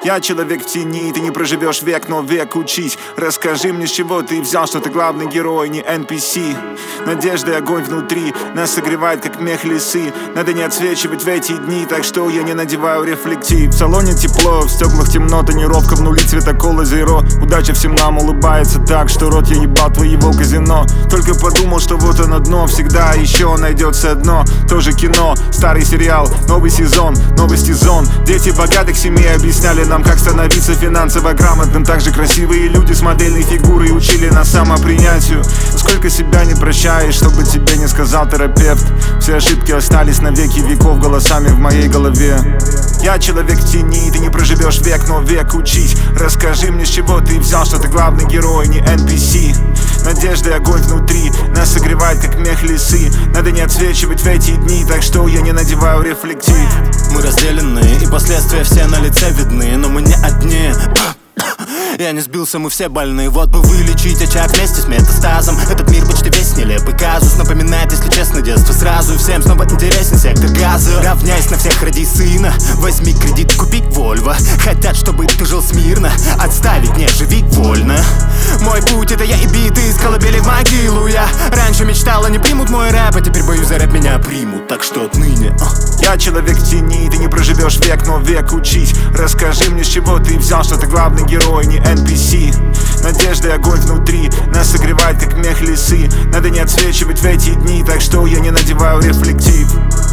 Я человек в тени, ты не проживешь век, но век учись. Расскажи мне, с чего ты взял, что ты главный герой, не NPC. Надежда и огонь внутри нас согревает, как мех лисы. Надо не отсвечивать в эти дни, так что я не надеваю рефлектив. В салоне тепло, в стеклах темно, тонировка в нули, цветокола зеро. Удача всем нам улыбается так, что рот я ебал твоего казино. Только подумал, что вот оно дно, всегда еще найдется дно. Тоже кино, старый сериал, новый сезон, новости зон. Дети богатых семей объясняли нам, как становиться финансово грамотным. Также красивые люди с модельной фигурой учили нас самопринятию. Сколько себя не прощаешь, чтобы тебе не сказал терапевт. Все ошибки остались на веки веков голосами в моей голове. Я человек в тени, ты не проживешь век, но век учись. Расскажи мне, с чего ты взял, что ты главный герой, не NPC. Надежда и огонь внутри нас согревает, как мех лисы. Надо не отсвечивать в эти дни, так что я не надеваю рефлектив. Мы разделены, и последствия все на лице видны, но мы не одни. Я не сбился, мы все больны. Вот бы вылечить очаг вместе с метастазом. Этот мир почти весь нелепый казус. Напоминает, если честно, детство сразу. И всем снова интересен сектор газа. Равняйся на всех, роди сына. Возьми кредит, купить Вольво. Хотят, чтобы ты жил смирно. Отставить, не живи вольно. Мой путь — это я и биты из колыбели в могилу. Я раньше мечтала, не примут мой рэп, а теперь боюсь, за рэп меня примут. Так что отныне Я человек в тени, ты не проживешь век, но век учись. Расскажи мне, с чего ты взял, что ты главный герой, не NPC. Надежда и огонь внутри нас согревает, как мех лисы. Надо не отсвечивать в эти дни, так что я не надеваю рефлектив.